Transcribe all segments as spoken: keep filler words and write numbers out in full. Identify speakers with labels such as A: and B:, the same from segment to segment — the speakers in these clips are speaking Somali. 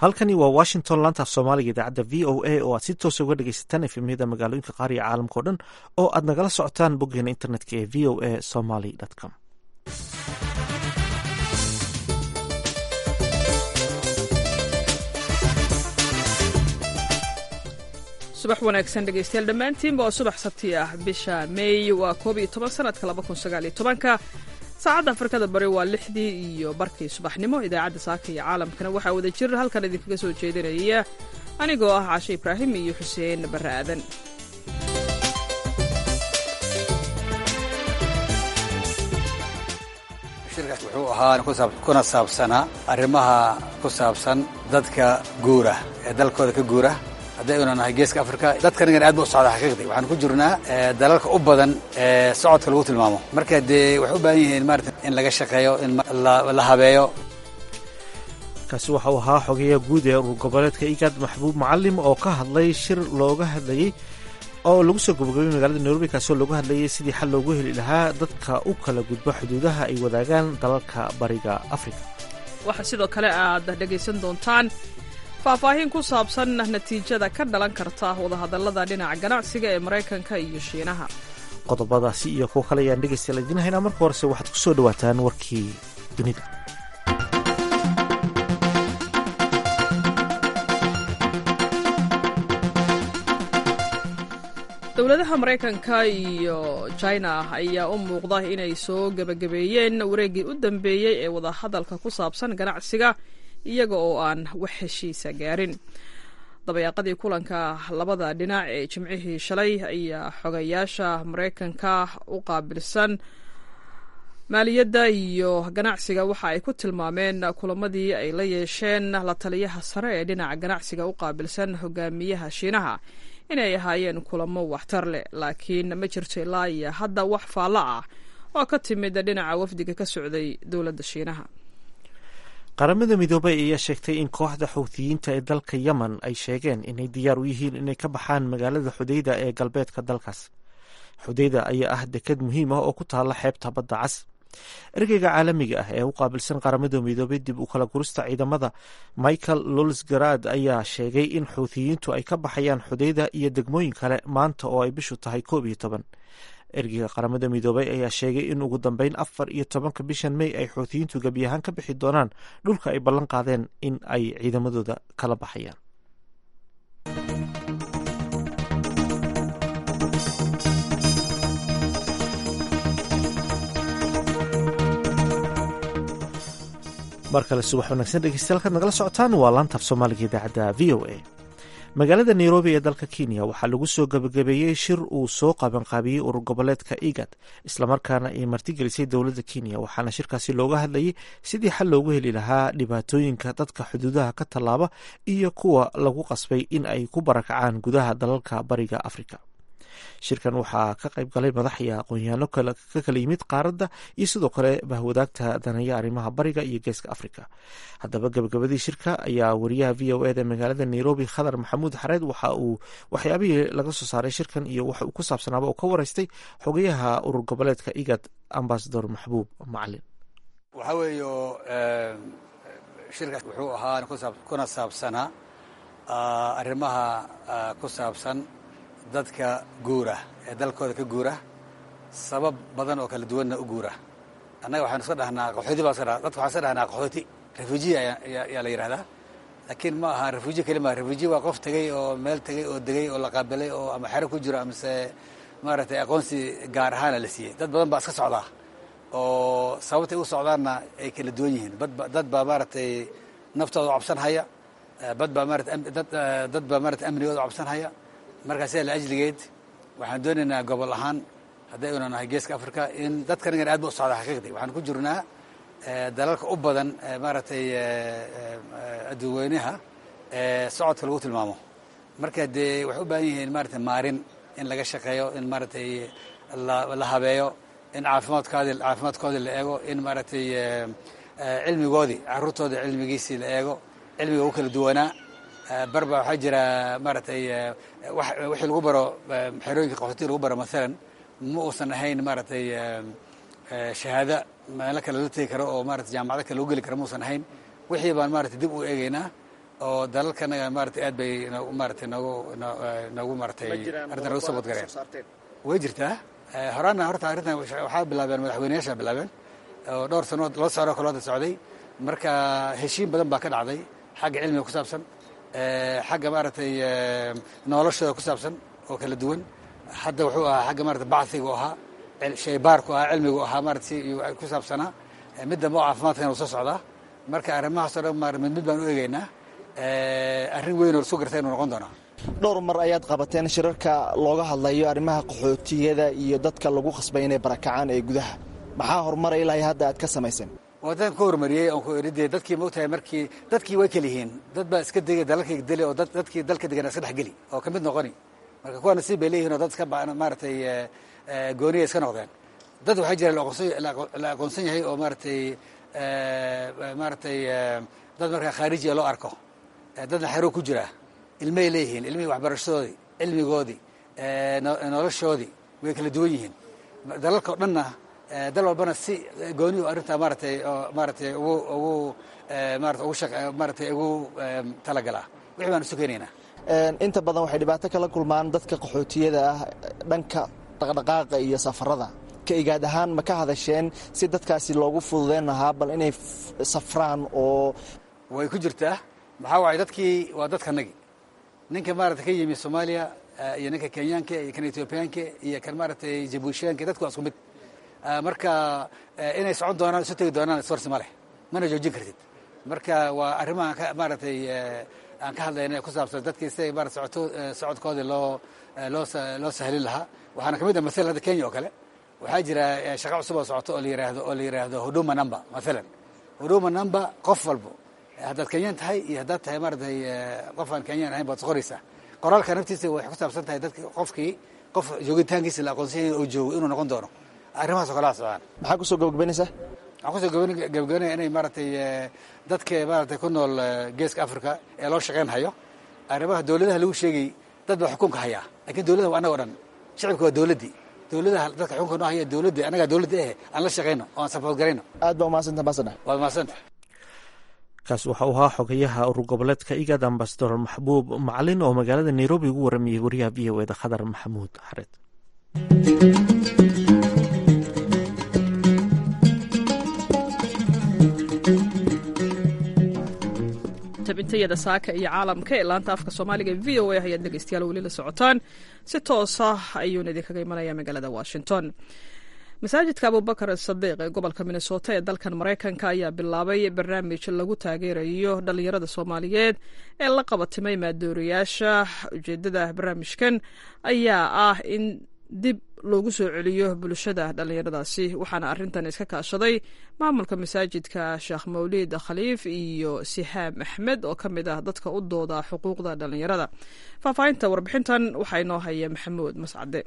A: halkani waa washington laanta af soomaaliga idaacadda v o a oo aad si toosa uga dhegaysataan efemyada magaalooyinka qaar iyo caalamka o dhan oo aad nagala socotaan boggeena internetka ee v o a somaly com.
B: subax wanaagsan dhegaystayaal dhammaantiinba waa subax sabti ah bisha meey waa koob iyo toban sanadka laba kun sagaal iyo tobanka saacadda afrikada bari waa lixdii iyo barkii subaxnimo idaacadda saaka iyo caalamkana waxaa wada jir halkan idinkaga soo jeedinaya anigoo ah caashe ibraahim iyo xuseen barre aadan.
C: shirkaas wuxuu ahaa kuna saabsanaa arrimaha ku saabsan dadka guura ee dalkooda ka guura hadday una nahay geeska afrika dadkanigan aad ba u socdaa xaqiiqdii waxaan ku jirnaa dalalka u badan ee socodka lagu tilmaamo marka dee waxay u baahan yihiin maarata in laga shaqeeyo in la habeeyo.
A: kaasi waxau ahaa xogeeyaha guud ee urur goboleedka igaad maxbuub macalim oo ka hadlay shir looga hadlayey oo lagu soo gabagabay magaalada nairobi kaasoo looga hadlayay sidii xal loogu heli lahaa dadka u kala gudba xuduudaha ay wadaagaan dalalka bariga afrika.
B: waxaa sidoo kale aad dhegaysan doontaan faahfaahin ku saabsan natiijada ka dhalan karta wadahadallada dhinaca ganacsiga ee maraykanka iyo shiinaha.
A: qodobadaasi iyo kuwo kale ayaan dhegaystayaal idiin haynaa. marka horese waxaad ku soo dhawaataan warkii dunida.
B: dowladaha maraykanka iyo china ayaa u muuqda inay soo gebagabeeyeen wareeggii u dambeeyey ee wadahadalka ku saabsan ganacsiga iyaga oo aan wax heshiisa gaarin. dabayaaqadii kulanka labada dhinac ee jimcihii shalay ayaa xogayaasha maraykanka u qaabilsan maaliyadda iyo ganacsiga waxa ay ku tilmaameen kulamadii ay la yeesheen la taliyaha sare ee dhinaca ganacsiga u qaabilsan hogaamiyaha shiinaha inay ahaayeen kulamo waxtar leh, laakiin ma jirto ilaa iyo hadda wax faallo ah oo ka timid dhinaca wafdiga ka socday dowladda shiinaha.
A: qaramada midoobay ayaa sheegtay in kooxda xuuthiyiinta ee dalka yemen ay sheegeen inay diyaar u yihiin inay ka baxaan magaalada xudayda ee galbeedka dalkaas. xudayda ayaa ah deked muhiim ah oo ku taalla xeebta badda cas. ergeyga caalamiga ah ee u qaabilsan qaramada midoobay dib u kala gurista ciidamada michael lolsgarad ayaa sheegay in xuuthiyiintu ay ka baxayaan xudayda iyo degmooyin kale maanta oo ay bishu tahay koob iyo toban. ergeyga qaramada midoobay ayaa sheegay in ugu dambeyn afar iyo tobanka bishan mey ay xuuthiyiintu gebi ahaan ka bixi doonaan dhulka ay ballan qaadeen in ay ciidamadooda kala baxayaan. mar kale subax wanaagsan dhegeystayaal kaad nagala socotaan waa laanta af soomaaliga idaacadda v o a. magaalada nairobi ee dalka kenya waxaa lagu soo gabagabeeyey shir uu soo qabanqaabiyey urur goboleedka igad islamarkaana ay martigelisay dowladda kenya waxaana shirkaasi looga hadlayay sidii xal loogu heli lahaa dhibaatooyinka dadka xuduudaha ka tallaaba iyo kuwa lagu qasbay in ay ku barakacaan gudaha dalalka bariga afrika. shirkan waxaa ka qayb galay madax iyo aqoon-yahanno ka kala yimid qaaradda iyo sidoo kale bahwadaagta danaya arrimaha bariga iyo geeska afrika. haddaba gabagabadii shirka ayaa wariyaha v o eda magaalada nairobi khadar maxamuud xareed waxa uu waxyaabihii laga soo saaray shirkan iyo waxa uu ku saabsanaaba uu ka wareystay xogayaha urur goboleedka igad ambasador maxbuub macalin.
C: waxaa weeyo shirkaas wuxuu ahaa kuna saabsanaa arrimaha ku saabsan dadka guura ee dalkooda ka guura sabab badan oo kala duwanna u guura. annaga waxaanu iska dhahnaa qaxooti baa dadka waxaan iska dhahnaa qaxooti refuji ayaa la yidhahdaa, laakiin ma aha refuji keli maa. refuji waa qof tegey oo meel tegey oo degey oo la qaabilay oo ama xero ku jiro amase maaragtay aqoonsi gaar ahaana la siiyey. dad badan baa iska socdaa oo sababtay u socdaanna ay kala duwan yihiin. dad baa maaragtay naftooda cabsan haya, dad baa maarata dad baa maarata amnigooda cabsan haya. markaas la ajligeed waxaan doonaynaa gobol ahaan hadday una nahay geeska afrika in dadkanigan aad ba u socdaa xaqiiqdii waxaan ku jirnaa dalalka u badan maaragtay adduunweynaha ee socodka lagu tilmaamo marka dee waxay u baahan yihiin maaragtay maarin in laga shaqeeyo, in maaragtay la habeeyo, in caafimaadkoodii caafimaadkoodii la eego, in maaragtay cilmigoodii carruurtooda cilmigiisii la eego, cilmiga u kala duwanaa. barba waxaa jira maaragtay wixii lagu baro xerooyinka qaxootiga lagu baro maalan ma uusan ahayn maaragtay shahaado meelo kale la tegi karo oo maarata jaamacado kale lagu geli karo ma uusan ahayn. wixii baan maarata dib u eegaynaa oo dalalkanaga maaragtay aad bay maaragtay noogu noogu maaragtay arrintan noogu soo badgareen way jirtaa horaana horta arrintan waxaa bilaabeen madaxweynayaasha bilaabeen oo dhowr sanood loo socdo kaloo hadda socday marka heshiin badan baa ka dhacday xagga cilmiga ku saabsan xagga maaragtay noloshooda ku saabsan oo kala duwan hadda wuxuu ahaa xagga maaragtay bacsiga u ahaa shaybaarku ahaa cilmigu ahaa maaragtay ku saabsanaa mid dambe oo caafimaadkana wuu soo socdaa marka arrimahaasoo dhan maar mid mid baan u eegaynaa arrin weyn oo isu gartay inuu noqon doonaa
D: dhowr mar ayaad qabateen shirarka looga hadlayo arrimaha qaxootiyada iyo dadka lagu khasbay inay barakacaan ee gudaha maxaa horumar ilaa hadda aad ka samayseen
C: wadan ku horumariyey oon ku eridee dadkii moogtahay markii dadkii way kala yihiin dad baa iska degay dalalkii deli oo dadkii dalka degan iska dhexgeli oo ka mid noqoni marka kuwa nasiib bay leeyihiin oo dad iska maaragtay gooniya iska noqdeen dad waxaa jira la aqoonsan yahay oo maaragtay maaragtay dad markaa khaarijiya loo arko dadna xeroo ku jira ilmay leeyihiin ilmihii waxbarashadoodii cilmigoodii noloshoodii way kala duwan yihiin dalalka o dhanna dal walbana si gooni arrintaa maaratay oo maaratay ugu ugu maarata ugu shaq maaratay ugu talagalaa wixii baan isu keenaynaa
D: inta badan waxay dhibaato kala kulmaan dadka qaxootiyada ah dhanka dhaqdhaqaaqa iyo safarada ka igaad ahaan ma ka hadasheen si dadkaasi loogu fududeyn lahaa bal inay safraan oo
C: way ku jirtaa maxaa waay dadkii waa dadkanagi ninka maarata ka yimi soomaaliya iyo ninka kenyaanka iyo kan ethoobiyaanka iyo kan maaratay jabuushiyaanka dadku waa isku mid marka inay socon doonaan isu tegi doonaan iswarsi ma leh mana joojin kartid marka waa arrimaha maaratay aan ka hadlayna ku saabsan dadkii siday maarata socoto socodkoodii loo loo loo sahlin lahaa waxaana ka mid ah masalan hadda kenya oo kale waxaa jira shaqo cusub oo socoto oo la yiraahdo oo la yiraahdo huduma number masalan huduma number qof walbo haddaad kenyaan tahay iyo haddaad tahay maaratay qof aan kenyaan ahayn baad soqoraysaa qoraalka naftiisa waxay ku saabsan tahay dadki qofkii qof joogitaankiisa la aqoonsan yahay oo joogo inuu noqon doono arrimahaas oo kalaa socdaan
D: maxaa kusoo gabagabaynaysaa
C: waxaan kusoo gabagabaynaya inay maaratay dadka maaratay ku nool geeska africa ee loo shaqayn hayo arrimaha dawladaha lagu sheegay dad baa xukunka hayaa lakiin dawladaha waa annaga o dhan shicibka waa dawladdii dawladaha dadka xukunka noo haya dawladda annagaa dawladda eh aan la shaqayno oo aan sapoort garayno
D: aad baa umahadsanta ambassador
C: waad umahadsanta
A: kaas waxa uu ahaa xogayaha urur goboleedka igad ambasador maxbuub macalin oo magaalada nairobi ugu waramayey wariyaha v o eda khadar maxamuud xareed
B: tabintayada saaka iyo caalamka ee laanta afka soomaaliga v o a ayaad dhegeystayaal weli la socotaan si toosa ayuuna idinkaga imanaya magaalada washington masaajidka abubakar sadiiq ee gobolka minnesota ee dalkan maraykanka ayaa bilaabay barnaamij lagu taageerayo dhalinyarada soomaaliyeed ee la qabatimay maadoorayaasha ujeedada barnaamijkan ayaa ah in dib loogu soo celiyo bulshada dhalinyaradaasi waxaana arintan iska kaashaday maamulka masaajidka sheekh mawlid khaliif iyo sihaam axmed oo ka mid ah dadka u dooda xuquuqda dhalinyarada faahfaahinta warbixintan waxaa inoo haya maxamuud mascade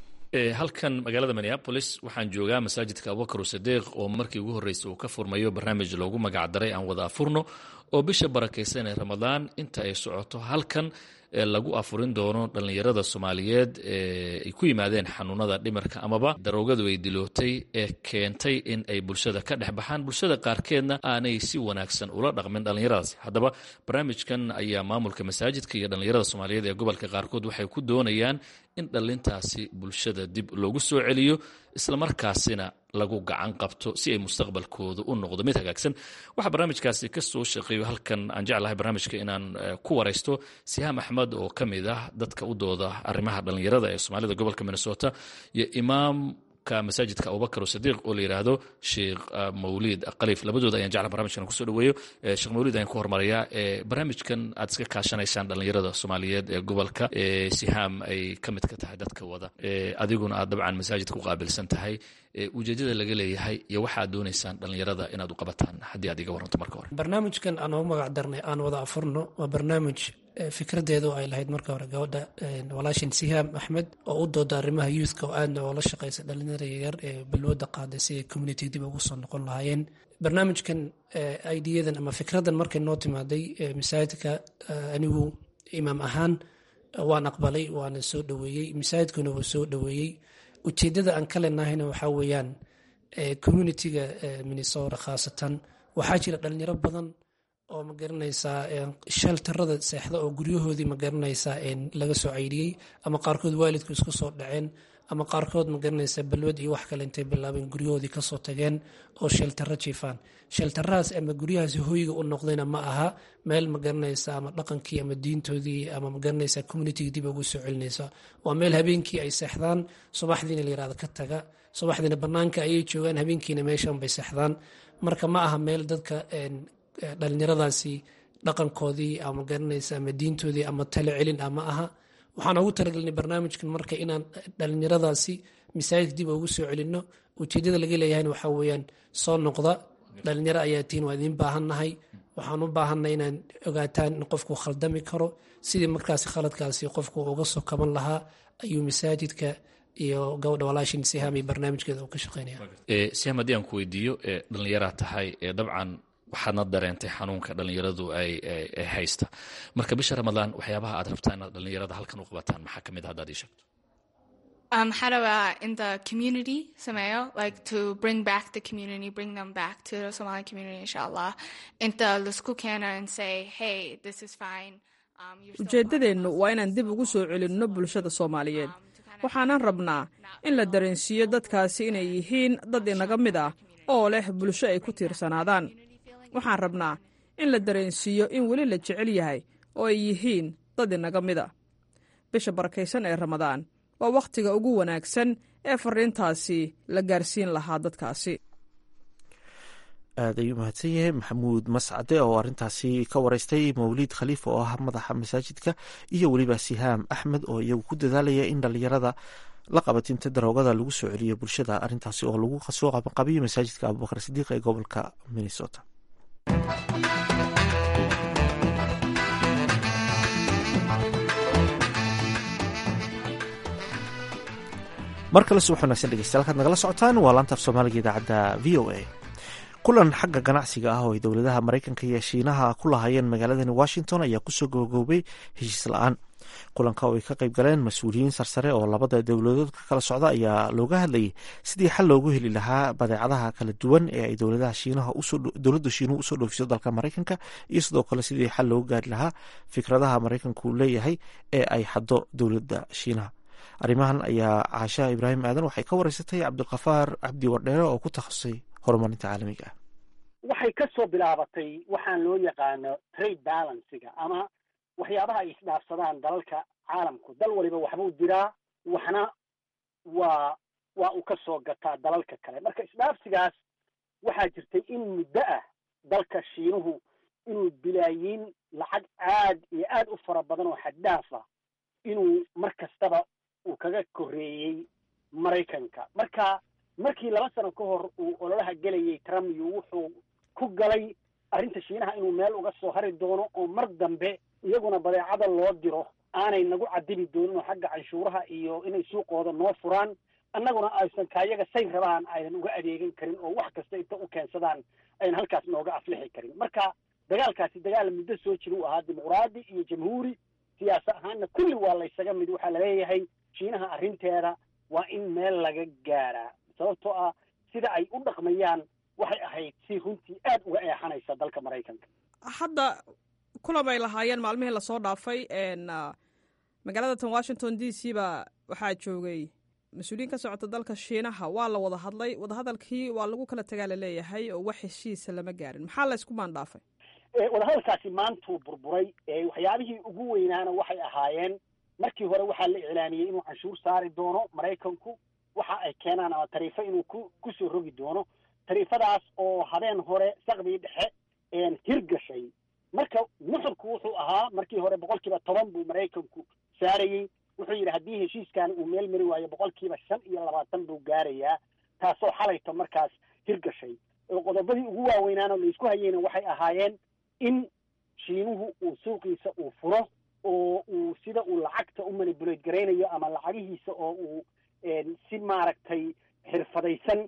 E: halkan magaalada minneabolis waxaan joogaa masaajidka abubakar sadiiq oo markii ugu horreysay uu ka furmayo barnaamij loogu magacdaray aan wada afurno oo bisha barakaysan ee ramadaan inta ay socoto halkan lagu afurin doono dhallinyarada soomaaliyeed ay ku yimaadeen xanuunada dhimarka amaba daroogadu ay dilootay ee keentay in ay bulshada ka dhex baxaan bulshada qaarkeedna aanay si wanaagsan ula dhaqmin dhallinyaradaasi haddaba barnaamijkan ayaa maamulka masaajidka iyo dhallinyarada soomaaliyeed ee gobolka qaarkood waxay ku doonayaan in dhallintaasi bulshada dib loogu soo celiyo islamarkaasina lagu gacan qabto si ay mustaqbalkooda u noqdo mid hagaagsan waxaa barnaamijkaasi ka soo shaqeeyo halkan aan jeclahay barnaamijka inaan ku waraysto sihaam axmed oo ka mid ah dadka u dooda arrimaha dhallinyarada ee soomaalida gobolka minnesota iyo imaamka masaajidka abubakar sadiiq oo la yidhaahdo sheekh mawlid khaliif labadooda ayaan jeclaha barnamijkan kusoo dhaweeyo sheekh mawlid ayaan ku hormarayaa barnaamijkan aad iska kaashanaysaan dhallinyarada soomaaliyeed ee gobolka sihaam ay ka mid ka tahay dadka wada adiguna aad dabcan masaajidka u qaabilsan tahay ujeedada laga leeyahay iyo waxaad doonaysaan dhallinyarada inaad u qabataan haddii aad iga waranto marka hore
F: barnaamijkan aan ugu magac darnay aan wada afurno waa barnaamij fikradeedu ay lahayd marka hore gabadha walaashin sihaam axmed oo u dooda arrimaha youthka oo aadna oo la shaqaysa dhalinyarada yaryar ee balwada qaaday si ay community dib ugu soo noqon lahaayeen barnaamijkan ideyadan ama fikradan markay noo timaaday masaajidka anigu imaam ahaan waan aqbalay waana soo dhaweeyey masaajidkuna wuu soo dhaweeyey ujeedada aan ka leenahayna waxaa weeyaan communitiga minnesota khaasatan waxaa jira dhalinyaro badan oo ma garanaysaa sheltarada seexda oo guryahoodii ma garanaysaa laga soo caydhiyey ama qaarkood waalidku isku soo dhaceen ama qaarkood ma garanaysaa balwad iyo wax kale intay bilaabeen guryahoodii kasoo tageen oo sheltaro jiifaan sheltarahaas ama guryahaasi hoyga u noqdayna ma aha meel ma garanaysaa ama dhaqankii ama diintoodii ama ma garanaysaa communitiga dib ugu soo celinaysa waa meel habeenkii ay seexdaan subaxdiina la yirahdo ka taga subaxdiina banaanka ayay joogaan habeenkiina meeshan bay seexdaan marka ma aha meel dadka dhalinyaradaasi dhaqankoodii ama garanaysa ama diintoodii ama talo celin ama aha waxaan ugu talagelinay barnaamijkan marka inaan dhalinyaradaasi masaajidka dib ugu soo celinno ujeedada laga leeyahayna waxaa weeyaan soo noqda dhalinyaro ayaa tihiin waa idiin baahannahay waxaan u baahannahay inaan ogaataan in qofku khaldami karo sidii markaasi khaladkaasi qofku uga soo kaban lahaa ayuu masaajidka iyo gabadha walaashin Siham iyo barnaamijkeeda uu ka shaqeynaya
E: Siham haddii aan ku weydiiyo dhalinyaraa tahay dabcan waxaadna dareentay xanuunka dhalinyaradu ay haysta marka bisha ramadaan waxyaabaha aad rabtaan inaad dhalinyarada halkan u qabataan maxaa kamid ah haddaad ii sheegto
G: Um, how do I, in the community, Samayo, like to bring back the community, bring them back to the Somali community, inshallah, into the school canner and say, hey, this is fine.
B: ujeeddadeennu waa inaan dib ugu soo celinno bulshada Soomaaliyeed waxaanan rabnaa in la dareensiiyo dadkaasi inay yihiin dad inaga mid ah oo leh bulsho ay ku tiirsanaadaan waxaan rabnaa in la dareensiiyo in weli la jecel yahay oo ay yihiin dad inaga mid ah bisha barakaysan ee Ramadaan waa wakhtiga ugu wanaagsan ee fariintaasi la gaarsiin lahaa dadkaasi
A: aad ayuu mahadsan yahay maxamuud mascade oo arrintaasi ka waraystay mawliid khaliif oo ah madaxa masaajidka iyo weliba Sihaam Axmed oo iyagu ku dadaalaya in dhalinyarada la qabatinta daroogada lagu soo celiyo bulshada arrintaasi oo lagu soo qabanqabiyo masaajidka Abubakar Sidiiq ee gobolka Minnesota mar kale subax wanaagsan dhegeystayaal halkaad nagala socotaan waa laanta af soomaaliga idaacadda v o a kulan xagga ganacsiga ah oo ay dowladaha maraykanka iyo shiinaha ku lahaayeen magaaladani washington ayaa kusoo gogoobay heshiis la-aan kulanka oo ay ka qayb galeen mas-uuliyiin sarsare oo labada dowladood ka kala socda ayaa looga hadlayay sidii xal loogu heli lahaa badeecadaha kala duwan ee ay dowladaha shiinaha dowladda shiinuhu usoo dhoofiso dalka maraykanka iyo sidoo kale sidii xal loogu gaari lahaa fikradaha maraykanku leeyahay ee ay xaddo dowladda shiinaha arrimahan ayaa caasha ibraahim aadan waxay ka wareysatay cabdilkafaar cabdi wardheere oo ku takhasusay horumarinta caalamiga ah
H: waxay ka soo bilaabatay waxaan loo yaqaano trade balancega ama waxyaabaha ay isdhaafsadaan dalalka caalamku dal waliba waxbuu diraa waxna waa waa uu ka soo gataa dalalka kale marka isdhaafsigaas waxaa jirtay in muddo ah dalka shiinuhu inuu bilaayiin lacag aad iyo aad u fara badan oo xaddhaaf ah inuu mar kastaba uu kaga korreeyey maraykanka marka markii laba sano ka hor uu ololaha gelayay Trump iyo wuxuu ku galay arrinta shiinaha inuu meel uga soo hari doono oo mar dambe iyaguna badeecada loo diro aanay nagu cadibi doonin oo xagga canshuuraha iyo inay suuqooda noo furaan annaguna aysan kaayaga say rabaan aynan uga adeegan karin oo wax kasta inta u keensadaan aynan halkaas nooga aflixi karin marka dagaalkaasi dagaal muddo soo jira uu ahaa dimuqraadi iyo jamhuuri siyaasa ahaanna kulli waa la ysaga mid waxaa laleeyahay shiinaha arrinteeda waa in meel laga gaaraa sababtoo ah sida ay u dhaqmayaan waxay ahayd si runtii aad uga eexanaysa dalka maraykanka
B: hadda kulan bay lahaayeen maalmihii lasoo dhaafay magaalada tan washington d c ba waxaa joogay mas-uuliyiin ka socota dalka shiinaha waa la wada hadlay wadahadalkii waa lagu kala tagaa laleeyahay oo wax heshiisa lama gaarin maxaa la isku maandhaafay
H: wadahadalkaasi maantuu burburay waxyaabihii ugu weynaana waxay ahaayeen markii hore waxaa la iclaamiyey inuu canshuur saari doono maraykanku waxa ay keenaan ama tariifo inuu ku kusoo rogi doono tariifadaas oo habeen hore saqdii dhexe hirgashay marka nuxurku wuxuu ahaa markii hore boqolkiiba toban buu maraykanku saarayey wuxuu yidhi haddii heshiiskan uu meel mari waayo boqolkiiba shan iyo labaatan buu gaarayaa taasoo xalayto markaas hirgashay qodobadii ugu waaweynaana laisku hayeyna waxay ahaayeen in shiinuhu uu suuqiisa uu furo oo uu sida uu lacagta u manipulate garaynayo ama lacagihiisa oo uu si maaragtay xirfadaysan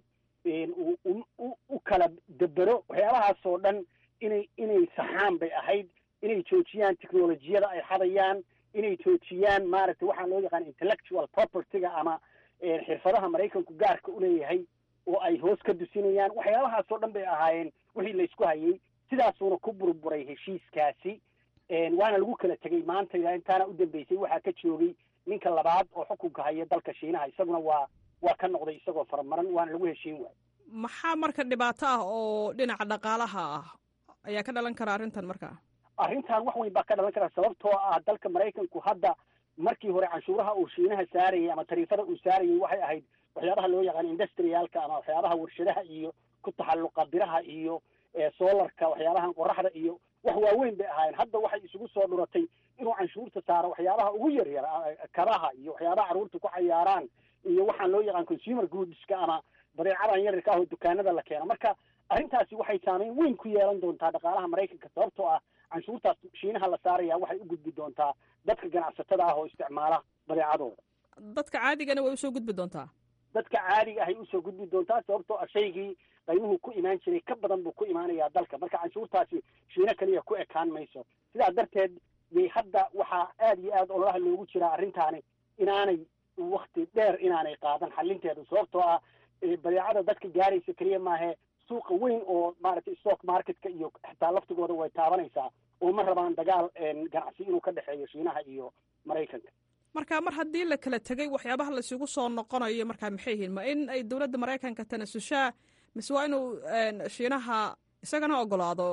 H: u kala debero waxyaabahaasoo dhan inay inay saxaan bay ahayd inay joojiyaan technolojiyada ay xadayaan inay joojiyaan maaragtay waxaa loo yaqaan intellectual propertyga ama xirfadaha maraykanku gaarka u leeyahay oo ay hoos ka dusinayaan waxyaabahaasoo dhan bay ahaayeen wixii laysku hayay sidaasuuna ku burburay heshiiskaasi waana lagu kala tegey maanta intaana u dambeysay waxaa ka joogay ninka labaad oo xukunka haya dalka shiinaha isaguna waa waa ka noqday isagoo faramaran waana lagu heshiin waayo.
B: maxaa marka dhibaato ah oo dhinaca dhaqaalaha ah ayaa ka dhalan kara arrintan markaa?
H: arrintan wax weyn baa ka dhalan kara sababtoo ah dalka maraykanku hadda markii hore canshuuraha uu shiinaha saarayay ama tariifada uu saarayay waxay ahayd waxyaabaha loo yaqaan industrialka ama waxyaabaha warshadaha iyo ku taxalluqa biraha iyo solarka waxyaabahan qoraxda iyo wax waaweyn bay ahaayeen. hadda waxay isugu soo dhuratay inuu canshuurta saaro waxyaabaha ugu yar yar kabaha iyo waxyaabaha carruurta ku cayaaraan iyo waxaan loo yaqaan consumer goodska ama badeecadan yaryarka ah oo dukaanada la keeno. marka arrintaasi waxay saameyn weyn ku yeelan doontaa dhaqaalaha maraykanka sababtoo ah canshuurtaas shiinaha la saaraya waxay u gudbi doontaa dadka ganacsatada ah oo isticmaala badeecadooda.
B: dadka caadigana way usoo gudbi doontaa
H: dadka caadiga ahay usoo gudbi doontaa sababtoo ah shaygii qaymuhu ku imaan jiray ka badan buu ku imaanayaa dalka. marka canshuurtaasi shiino kaliya ku ekaan mayso. sidaa darteed yay hadda waxaa aada iyo aada ololaha loogu jiraa arrintaani inaanay wakti dheer inaanay qaadan xalinteedu sababtoo ah badeecada dadka gaaraysa keliya maahe suuqa weyn oo maaragtay stock marketka iyo xitaa laftigooda way taabanaysaa oo ma rabaan dagaal ganacsi inuu ka dhexeeyo shiinaha iyo maraykanka.
B: marka mar haddii la kala tegay waxyaabaha laisugu soo noqonayo markaa maxay yihiin? ma in ay dowladda maraykanka tanasushaa mise waa inuu shiinaha isagana ogolaado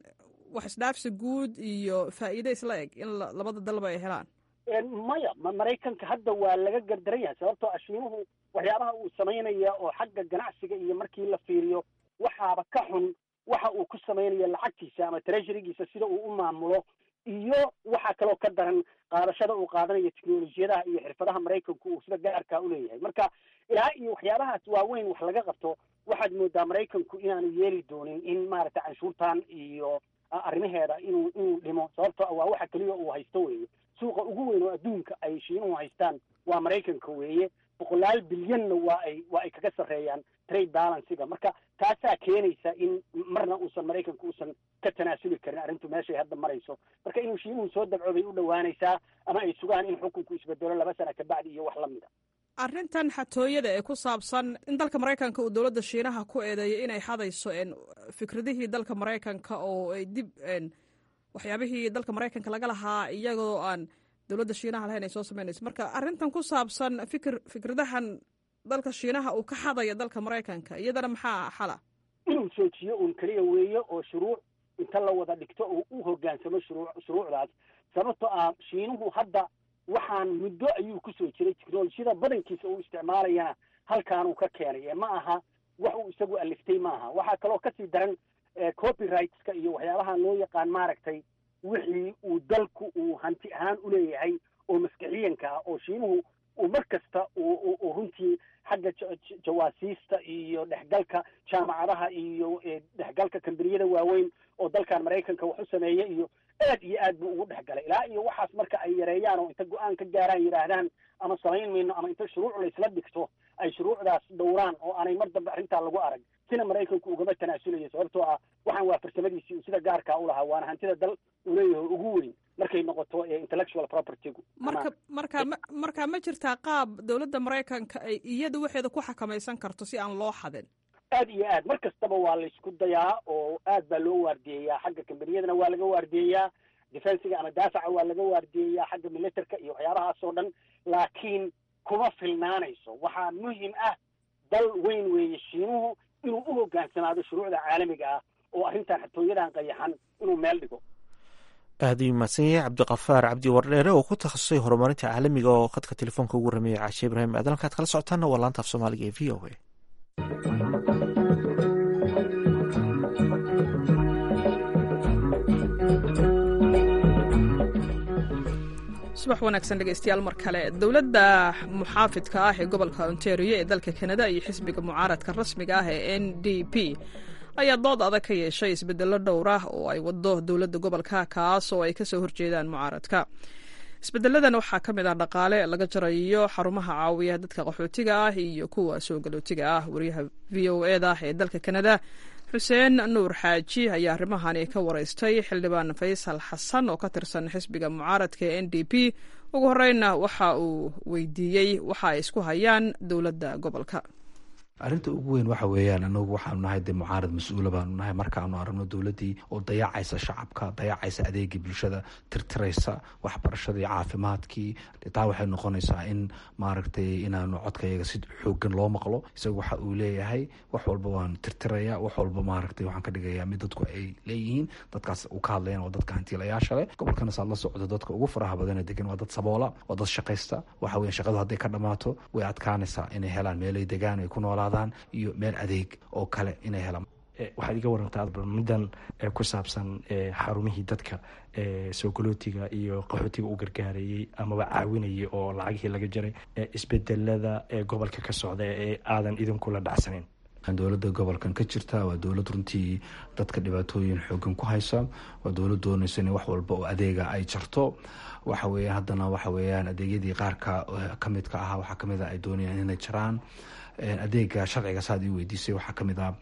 B: wax isdhaafsi guud iyo faa'iide isla eg in labada dalba ay helaan?
H: maya maraykanka hadda waa laga gardaran yahay sababtoo ah shiinuhu waxyaabaha uu samaynaya oo xagga ganacsiga iyo markii la fiiriyo waxaaba ka xun waxa uu ku samaynayo lacagtiisa ama treasurygiisa sida uu u maamulo iyo waxaa kaloo ka daran qaadashada uu qaadanayo technolojiyadaha iyo xirfadaha maraykanku uu sida gaarkaa uleeyahay. marka ilaa iyo waxyaabahaas waaweyn wax laga qabto waxaad moodaa maraykanku inaanu yeeli doonin in maaragtay canshuurtan iyo arrimaheeda inuu inuu dhimo sababtoo waa waxa keliya uu haysto weeye. suuqa ugu weyn oo adduunka ay shiinuhu haystaan waa maraykanka weeye. boqolaal bilyanna waa ay waa ay kaga sarreeyaan trade balancega. marka taasaa keenaysa in marna uusan maraykanku uusan ka tanaasuli karin arrintu meeshay hadda marayso. marka inuu shiinuhu soo dabco bay u dhowaanaysaa ama ay sugaan in xukunku isbedelo laba sana kabacdi iyo wax la mida.
B: arrintan xatooyada ee ku saabsan in dalka maraykanka uu dowladda shiinaha ku eedeeyo inay hadayso fikradihii dalka maraykanka oo ay dib waxyaabihii dalka maraykanka laga lahaa iyagoo aan dowladda shiinaha lahayn ay soo samaynayso. marka arrintan ku saabsan fikir fikradahan dalka shiinaha uu ka hadaya dalka maraykanka iyadana maxaa xala?
H: inuu joojiyo uun keliya weeye oo shuruuc inta la wada dhigto oo u hoggaansamo shuruu shuruucdaas sababtoo ah shiinuhu hadda waxaan muddo ayuu kusoo jiray technolojiyada badankiisa uu isticmaalayana halkaanuu ka keenay ma aha wax uu isagu aliftay maaha. waxaa kaloo kasii daran copyrightska iyo waxyaabahan loo yaqaan maaragtay wixii uu dalku uu hanti ahaan uleeyahay oo maskixiyanka ah oo shiinuhu uu mar kasta uu runtii xagga jawaasiista iyo dhexgalka jaamacadaha iyo dhexgalka kambaniyada waaweyn oo dalkan maraykanka wax u sameeya iyo aad iyo aad buu ugu dhexgalay ilaa iyo waxaas marka ay yareeyaan oo inta go-aan ka gaaraan yidhaahdaan ama samayn mayno ama inta shuruuc laysla dhigto ay shuruucdaas dhowraan oo aanay mar dambe arrintaa lagu arag sina maraykanku ugama tanaasulayo sababtoo ah waxaan waa farsamadiisii uu sida gaarkaa u lahaa waana hantida dal uu leeyahay ugu weyn markay noqoto intellectual propertygu.
B: marka marka marka ma jirtaa qaab dowladda maraykanka ay iyadu waxeeda ku xakamaysan karto si aan loo xadin?
H: aad iyo aad mar kastaba waa laysku dayaa oo aad baa loo waardiyeyaa xagga kambaniyadana waa laga waardiyeyaa defensiga ama daafaca waa laga waardiyeyaa xagga militerka iyo waxyaabahaas oo dhan laakiin kuma filnaanayso. waxaa muhim ah dal weyn weeye shiinuhu inuu u hoggaansanaado shuruucda caalamiga ah oo arrintan xatooyadan qayaxan inuu meel dhigo.
A: aada uu mahadsan yahay cabdiqafaar cabdi wardheere oo ku takhasusay horumarinta caalamiga oo khadka telefoonka ugu rameeyay caashe ibraahim aadan halkaad kala socotaana waa laanta af soomaaliga ee v o a.
B: subax wanaagsan dhegeystayaal mar kale. dowladda muxaafidka ah ee gobolka ontario ee dalka kanada iyo xisbiga mucaaradka rasmiga ah ee n d p ayaa dood adag ka yeeshay isbedello dhowr ah oo ay wado dowladda gobolka kaas oo ay kasoo horjeedaan mucaaradka. isbedeladan waxaa ka mid ah dhaqaale laga jarayo xarumaha caawiya dadka qaxootiga ah iyo kuwa soo galootiga ah. wariyaha v o e da ee dalka kanada xuseen nuur xaaji ayaa arrimahani ka waraystay xildhibaan faysal xasan oo ka tirsan xisbiga mucaaradka ee n d p. ugu horeyna waxa uu weydiiyey waxa ay isku hayaan dowladda gobolka.
I: arrinta ugu weyn waxa weeyaan anagu waxaanu nahay dee mucaarad mas-uula baanu nahay markaanu aragno dowladdii oo dayacaysa shacabka dayacaysa adeegii bulshada tirtiraysa waxbarashadii caafimaadkii taa waxay noqonaysaa in maaragtay inaanu codkayaga si xoogan loo maqlo isaga waxa uu leeyahay wax walba waan tirtiraya wax walba maaragtay waxaan ka dhigayaa mid dadku ay leeyihiin dadkaas uu ka hadlayan waa dadka hantiilayaasha leh gobolkana saad la socdo dadka ugu faraha badana degan waa dad saboola waa dad shaqaysta waxa weya shaqadu hadday ka dhammaato way adkaanaysaa inay helaan meelay degaan ay ku noolaadaan iyo meel adeeg oo kale inay helaan
J: waxaad iga warantaa middan ku saabsan xarumihii dadka soo galootiga iyo qaxootiga u gargaarayey amaba caawinayay oo lacagihii laga jaray isbedelada ee gobolka ka socda ee aadan idinkula dhacsanayn
I: dowladda gobolkan ka jirta waa dowlad runtii dadka dhibaatooyin xoogan ku haysa waa dowlad doonaysa in wax walba oo adeega ay jarto waxa weya haddana waxa weeyaan adeegyadii qaarka ka midka ahaa waxaa kamid a ay doonayaan inay jaraan adeega sharciga saad ii weydiisay waxaa kamid ah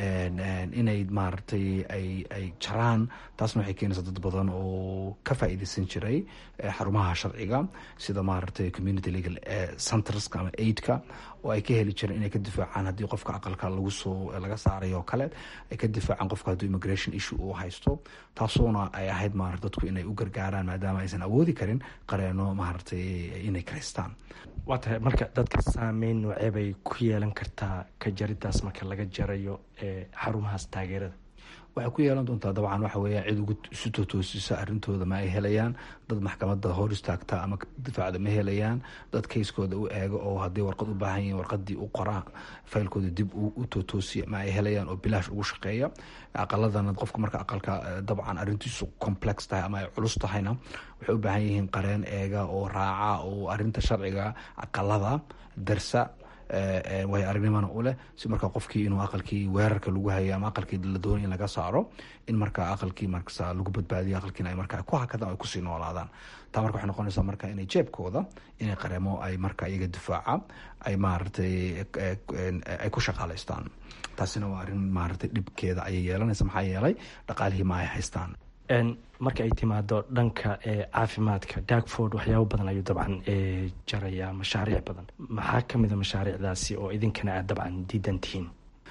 I: inay maaragtay ay ay jaraan taasna waxay keenaysaa dad badan oo ka faa'iideysan jiray xarumaha sharciga sida maaragtay community legal centerska ama aidka oo ay ka heli jireen inay ka difaacaan haddii qofka aqalka lagu soo laga saaray oo kale ay ka difaacaan qofka hadduu immigration issue uu haysto taasuuna ay ahayd maarata dadku inay u gargaaraan maadaama aysan awoodi karin qareeno maaragtay inay karaystaan
J: waa tahay marka dadka saameyn noocee bay ku yeelan kartaa ka jaridaas marka laga jarayo xarumahaas taageerada
I: waxay ku yeelan doontaa dabcan waxa weeya cid ugu isu totoosisa arrintooda ma ay helayaan dad maxkamadda hor istaagta ama difaacda ma helayaan dad kayskooda u eego oo haddii warqad u baahan yihiin warqadii u qoraa faylkooda dib u totoosiya ma ay helayaan oo bilaash ugu shaqeeya aqaladana qofka marka aqalka dabcan arrintiisu complex tahay ama ay culus tahayna waxay u baahan yihiin qareen eega oo raaca oo arrinta sharciga aqalada darsa way aragnimana u leh si marka qofkii inuu aqalkii weerarka lagu hayo ama aqalkii la doonay in laga saaro in marka aqalkii markasa lagu badbaadiyo aqalkiina ay marka ku hakadaan ay kusii noolaadaan taa marka waxay noqonaysaa marka inay jeebkooda inay qareemo ay marka iyaga difaaca ay maaragtay ay ku shaqaalaystaan taasina waa arrin maaragtay dhibkeeda ayay yeelanaysa maxaa yeelay dhaqaalihii ma ay haystaan
J: marka ay timaado dhanka caafimaadka dagford waxyaabo badan ayuu dabcan jarayaa mashaariic badan maxaa kamida mashaariicdaasi oo idinkana aad dabcan diidan tihiin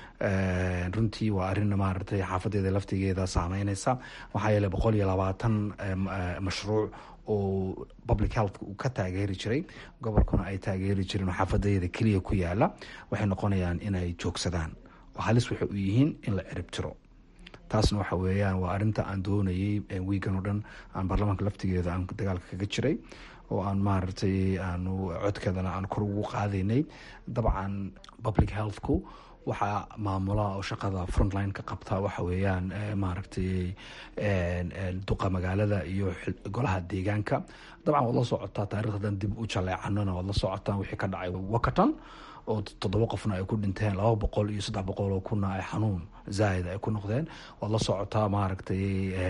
I: runtii waa arrin maaragtay xaafadeeda laftigeeda saameyneysa waxaa yeelay boqol iyo labaatan mashruuc oo public health uu ka taageeri jiray gobolkuna ay taageeri jireen oo xaafadeeda keliya ku yaala waxay noqonayaan inay joogsadaan oo halis waxay u yihiin in la cirib tiro taasna waxa weeyaan waa arrinta aan doonayay wiigan oo dhan aan baarlamaanka laftigeeda aan dagaalka kaga jiray oo aan maaragtay aanu codkeedana aan kor ugu qaadaynay dabcan public healthku waxaa maamula oo shaqada frontline ka qabta waxa weeyaan maaragtay duqa magaalada iyo golaha deegaanka dabcan waad la socotaa taarikhdan dib u jaleecanona waad la socotaan wixii ka dhacay wakatan oo toddoba qofna ay ku dhinteen laba boqol iyo saddex boqol oo kuna ay xanuun zaaid ay ku noqdeen waad la socotaa maaragtay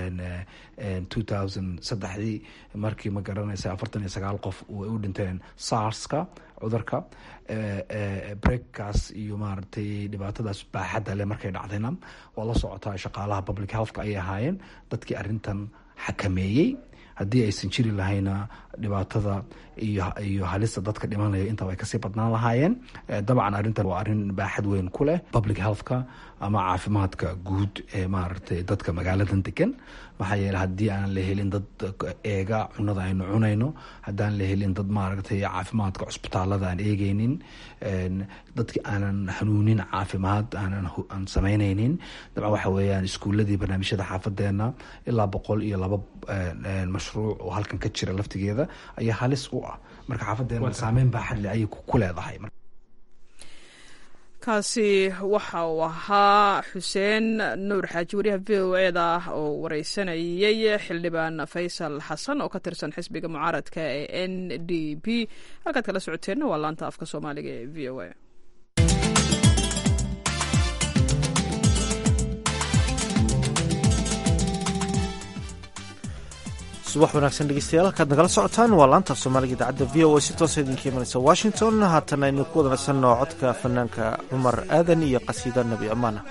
I: two thousand saddexdii markii ma garanaysa afartan iyo sagaal qof ay u dhinteen sarska cudurka breakkaas iyo maaragtay dhibaatadaas baaxadda leh markay dhacdayna waad la socotaa shaqaalaha public healthka ayay ahaayeen dadkii arrintan xakameeyey haddii aysan jiri lahayna dhibaatada iyo iyo halista dadka dhimanaya intaba ay kasii badnaan lahaayeen dabcan arrintan waa arrin baaxad weyn ku leh public healthka ama caafimaadka guud ee maaragtay dadka magaaladan degan maxaa yeeley haddii aanan la helin dad eega cunada aynu cunayno haddaan la helin dad maaragtay caafimaadka cusbitaalada aan eegeynin dadki aanan hanuunin caafimaad aanan aan samaynaynin dabcan waxa weeyaan iskuuladii barnaamijyada xaafadeena ilaa boqol iyo laba mashruuc oo halkan ka jira laftigeeda ayaa halis u ah marka xaafadeena saameyn baaxad leh ayay ku leedahay
B: kaasi waxa uu ahaa xuseen nuur xaaji wariyaha v o e da oo wareysanayay xildhibaan faysal xasan oo ka tirsan xisbiga mucaaradka ee n d p halkaad kala socoteenna waa laanta afka soomaaliga ee v o e
A: subax wanaagsan dhegeystayaal halkaad nagala socotaan waa laanta af soomaaliga idaacadda v o a si toosa idinka imanaysa washington haatana aynu ku wada nasanno codka fanaanka cumar aadan iyo qasiida nebi amaana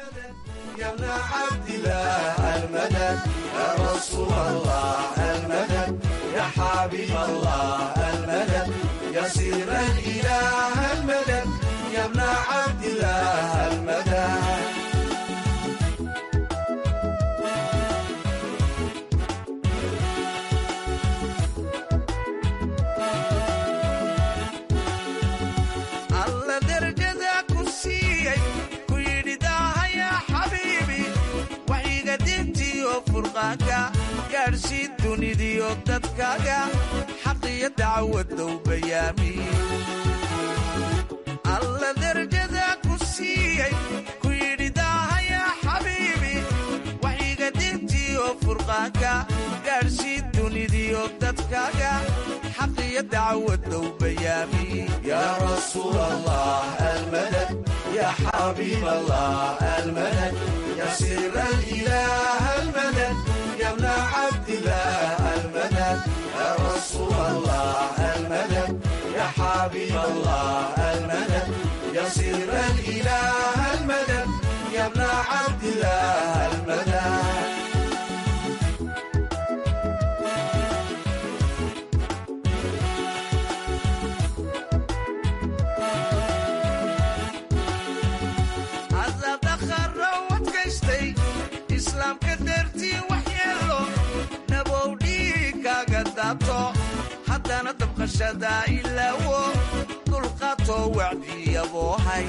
K: يا سير الإله المدد يا ابن عبد الله furqaanka gaadhsii dunidiyo dadkaaga xaqiyo dacwadow bayaami alla darjada ku siiyey ku yidhi daahaya xabiibi waxiga dintiyo furqaanka gaadhsii dunidiyo dadkaaga حقي دعوة وبيامي يا رسول الله المدد يا حبيب الله المدد يا سر الإله المدد يا ابن عبد الله المدد يا رسول الله المدد يا حبيب الله المدد يا سر الإله المدد يا ابن عبد الله المدد haddana dabqashada ilaawo dulqaatoo wacdiya boohay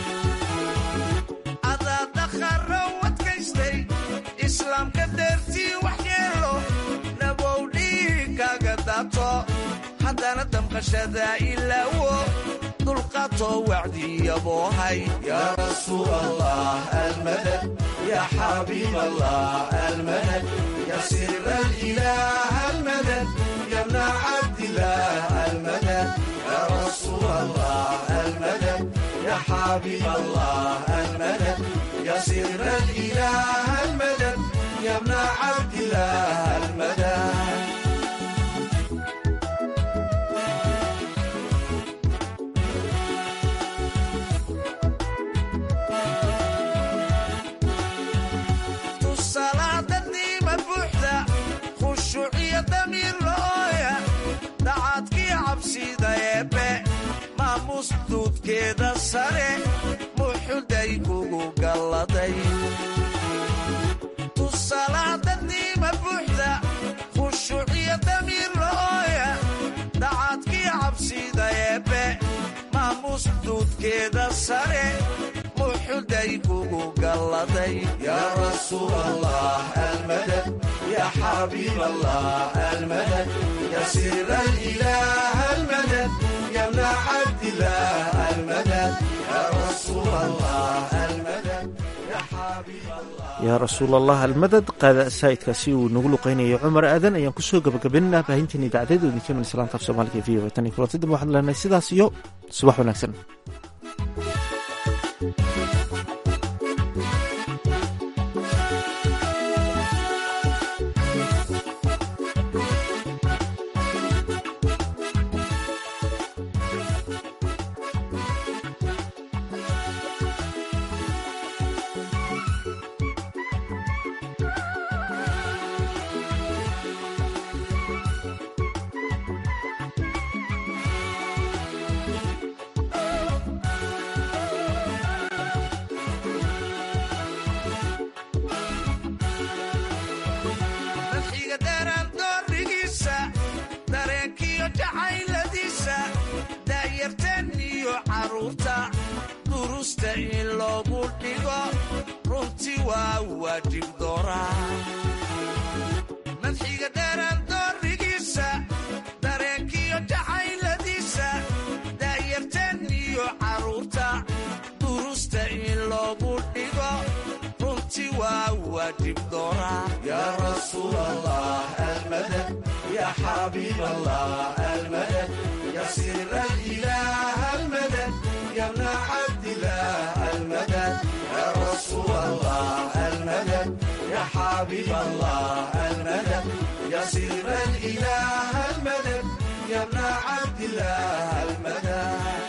K: adaa dakharo wadkaystay islaamka deertii waxyeelo nabow dhiigkaaga daato haddana dabqashada ilaawo dulqaatoo wacdiya boohay yaa rasuul allah almadad yaa xabiib allah almadad يا سر الإله المدد يا ابن عبد الله المدد يا رسول الله المدد يا حبيب الله المدد يا سر الإله المدد يا ابن عبد الله المدد maamuus duudkeeda sare muxuday kugu galladay tusalaadadniima buuxda khushuuciyo damiir la'ooya dacaadkii cabsida eebbe maamuus duudkeeda sare muxuday kugu galladay yaa rasuul allah almadad yaa xabiib allah almadad yaa sir alilaah almadad يا ابن عبد الله المدد يا رسول الله المدد يا حبيب الله
A: يا رسول الله المدد قاد سايدkaasi uu nagu luqeynayay cumar aadan ayaan kusoo gabagabeynaa baahinteeni idaacadda idinkeena islaanta af soomaaliga v o tan iyo kulantada waxaan leenahay sidaas iyo subax wanaagsan durusta in loogu dhigo runtii waa waajib dooraa madxiga dheeraan doorigiisa dareenkiyo jacayladiisa daayarteen iyo carruurta durusta in loogu dhigo runtii waa waajib dooraa yaa rasuul allah almadad yaa xabiib allah almadad yaa sir alilaah almadad يا ابن عبد الله المدد يا رسول الله المدد يا حبيب الله المدد يا سر الإله المدد يا ابن عبد الله المدد